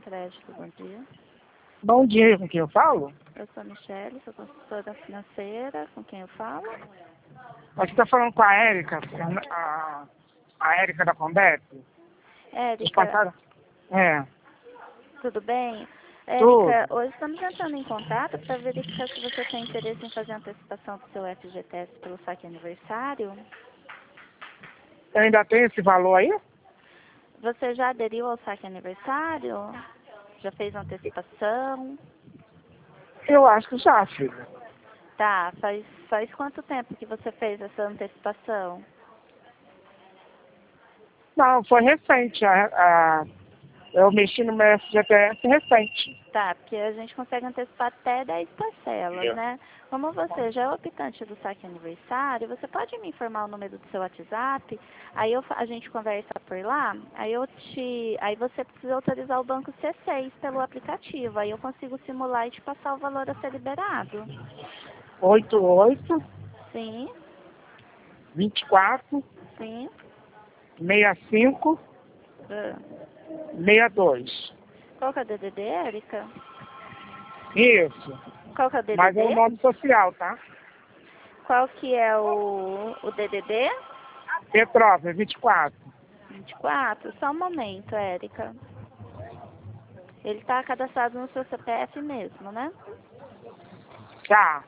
Crédito, bom dia. Bom dia, com quem eu falo? Eu sou a Michele, sou consultora financeira. Com quem eu falo? Você está falando com a Érica, a Érica da Combep? Vocês Érica, passaram? É, tudo bem? tudo. Érica, hoje estamos entrando em contato para verificar se você tem interesse em fazer a antecipação do seu FGTS pelo saque aniversário. Eu ainda tem esse valor aí? Você já aderiu ao saque aniversário? Já fez antecipação? Eu acho que já, filha. Tá, faz quanto tempo que você fez essa antecipação? Não, foi recente. Eu mexi no meu FGTS recente. Tá, porque a gente consegue antecipar até 10 parcelas, né? Como você já é o optante do saque aniversário, você pode me informar o número do seu WhatsApp, aí a gente conversa por lá, aí você precisa autorizar o banco C6 pelo aplicativo, aí eu consigo simular e te passar o valor a ser liberado. 88 Sim, 24 sim. 65 Ah. 62. Qual que é o DDD, Érica? Isso. Qual que é o Mas é o DDD? nome social, tá? Qual que é o DDD? Petrópolis, 24. 24? Só um momento, Érica. Ele está cadastrado no seu CPF mesmo, né? Tá.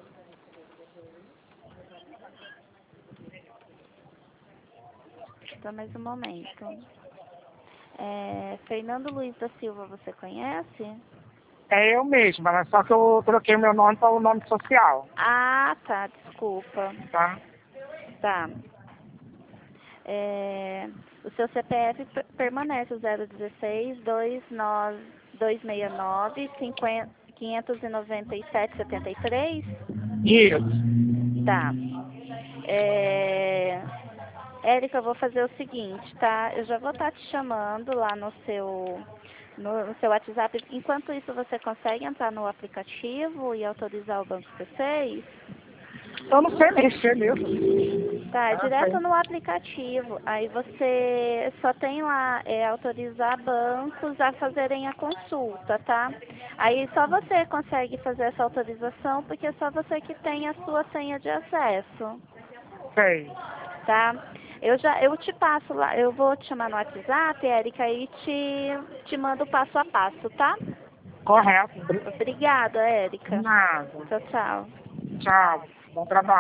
Só mais um momento. Fernando Luiz da Silva, você conhece? É eu mesma, mas só que eu troquei meu nome para o nome social, Ah, tá, desculpa. tá? Tá. O seu CPF permanece o 016 269 597 73? Isso. Tá. Érica, eu vou fazer o seguinte, tá? Eu já vou estar te chamando lá no seu WhatsApp. Enquanto isso, você consegue entrar no aplicativo e autorizar o Banco C6? Eu não sei mexer mesmo. Tá, é Ah, sei. direto no aplicativo. Aí você só tem lá autorizar bancos a fazerem a consulta, tá? Aí só você consegue fazer essa autorização, porque é só você que tem a sua senha de acesso, Sei. tá? Eu te passo lá, eu vou te chamar no WhatsApp, Érica, e te mando passo a passo, tá? Correto. Obrigada, Érica. Nada. Tchau, tchau. Tchau. Bom trabalho.